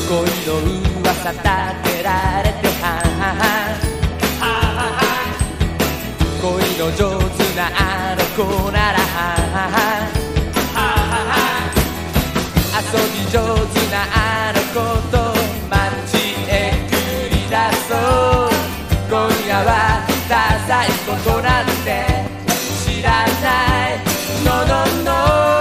恋の噂立てられて恋の上手なあの子なら遊び上手なあの子と街へ繰り出そう今夜はダサいことなんて知らないののの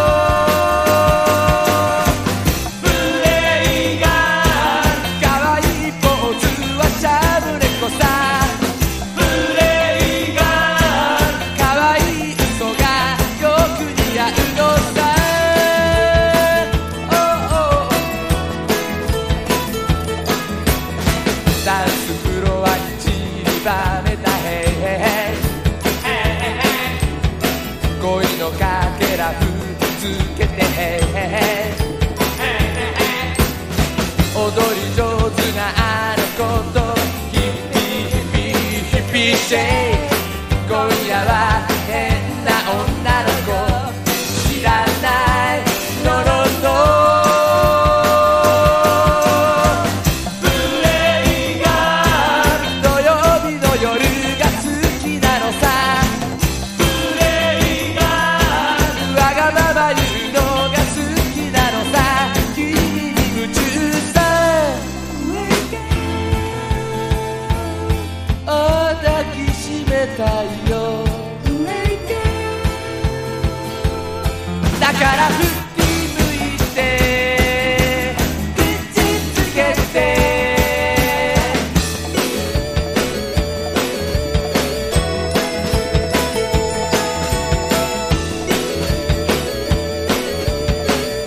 ダンスフロアに散りばめた恋のかけらふつけて踊り上手なあの子とヒッピーヒッピーヒッピーシェイ